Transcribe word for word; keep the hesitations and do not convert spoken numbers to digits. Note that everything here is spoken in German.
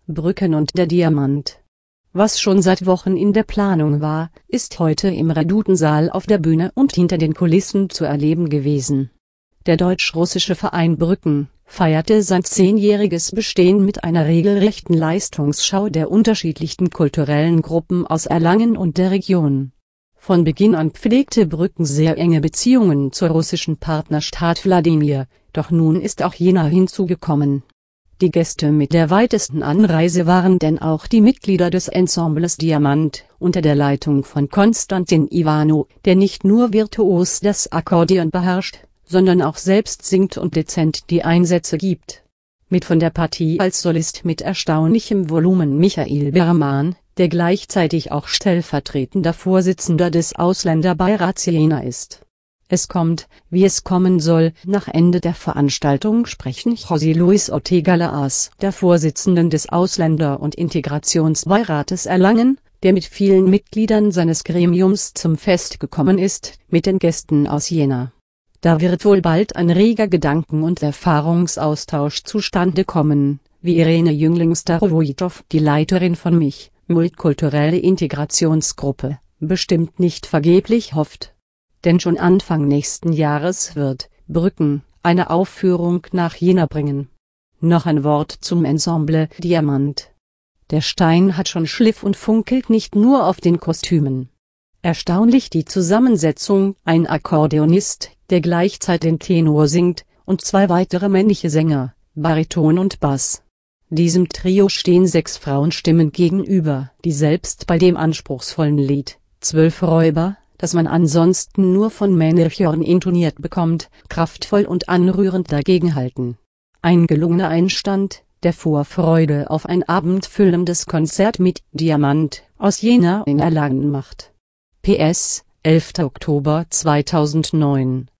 Brücken und der Diamant. Was schon seit Wochen in der Planung war, ist heute im Redutensaal auf der Bühne und hinter den Kulissen zu erleben gewesen. Der deutsch-russische Verein Brücken feierte sein zehnjähriges Bestehen mit einer regelrechten Leistungsschau der unterschiedlichsten kulturellen Gruppen aus Erlangen und der Region. Von Beginn an pflegte Brücken sehr enge Beziehungen zur russischen Partnerstadt Wladimir, doch nun ist auch Jena hinzugekommen. Die Gäste mit der weitesten Anreise waren denn auch die Mitglieder des Ensembles Diamant, unter der Leitung von Konstantin Iwanow, der nicht nur virtuos das Akkordeon beherrscht, sondern auch selbst singt und dezent die Einsätze gibt. Mit von der Partie als Solist mit erstaunlichem Volumen Michael Berman, der gleichzeitig auch stellvertretender Vorsitzender des Ausländerbeirats Jena ist. Es kommt, wie es kommen soll. Nach Ende der Veranstaltung sprechen José Luis Ortega Laas, der Vorsitzenden des Ausländer- und Integrationsbeirates Erlangen, der mit vielen Mitgliedern seines Gremiums zum Fest gekommen ist, mit den Gästen aus Jena. Da wird wohl bald ein reger Gedanken- und Erfahrungsaustausch zustande kommen, wie Irene Jüngling-Starowojtow, die Leiterin von Mich, Multikulturelle Integrationsgruppe, bestimmt nicht vergeblich hofft. Denn schon Anfang nächsten Jahres wird Brücken eine Aufführung nach Jena bringen. Noch ein Wort zum Ensemble Diamant. Der Stein hat schon Schliff und funkelt nicht nur auf den Kostümen. Erstaunlich die Zusammensetzung: ein Akkordeonist, der gleichzeitig den Tenor singt, und zwei weitere männliche Sänger, Bariton und Bass. Diesem Trio stehen sechs Frauenstimmen gegenüber, die selbst bei dem anspruchsvollen Lied »Zwölf Räuber«, das man ansonsten nur von Männern intoniert bekommt, kraftvoll und anrührend dagegenhalten. Ein gelungener Einstand, der Vorfreude auf ein abendfüllendes Konzert mit Diamant aus Jena in Erlangen macht. P S elfter Oktober zweitausendneun